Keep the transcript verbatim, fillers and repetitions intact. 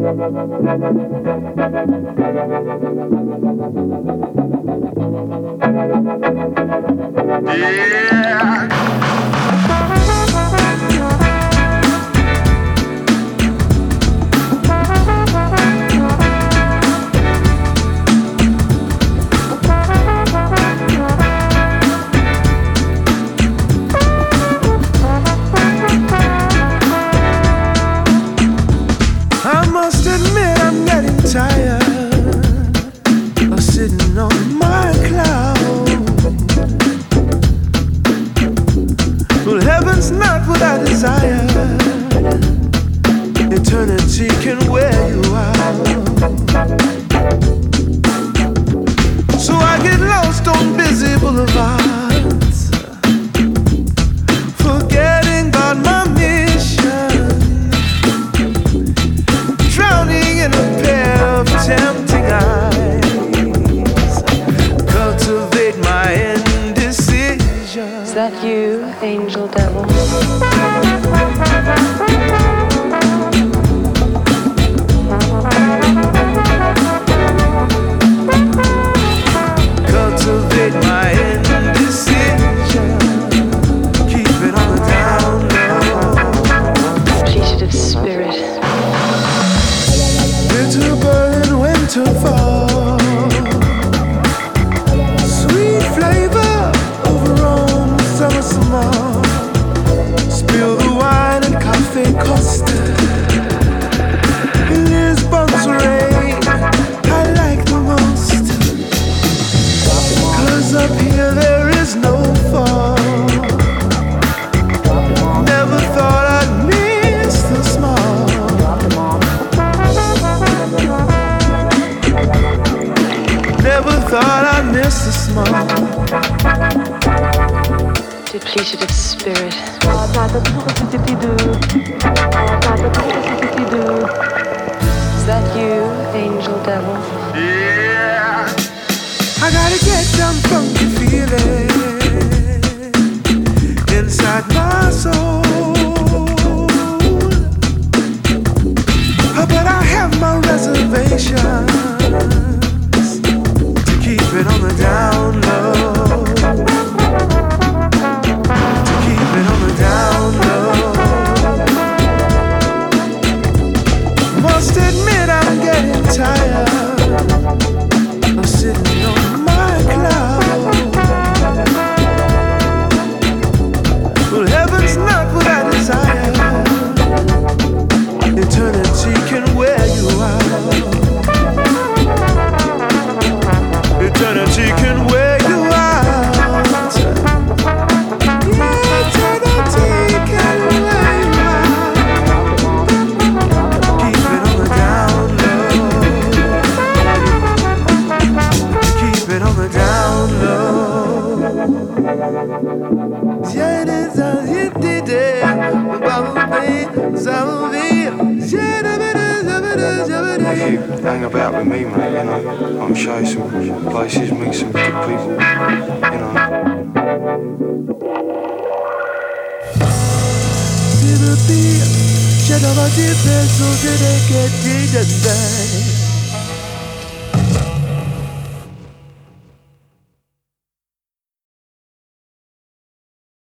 Depleted of spirit. Is that you, angel devil? Yeah. I gotta get some funky feeling inside my soul. But I have my reservations to keep it on the down low. Down low. Must admit I'm getting tired of sitting on my cloud. Well, heaven's not what I desire. Eternity can wear you out. Eternity can wear you out. Hang about with me, mate, you know. I'm show you some places, meet some good people, you know. J'ai dans ma tête, mais je n'ai qu'à dire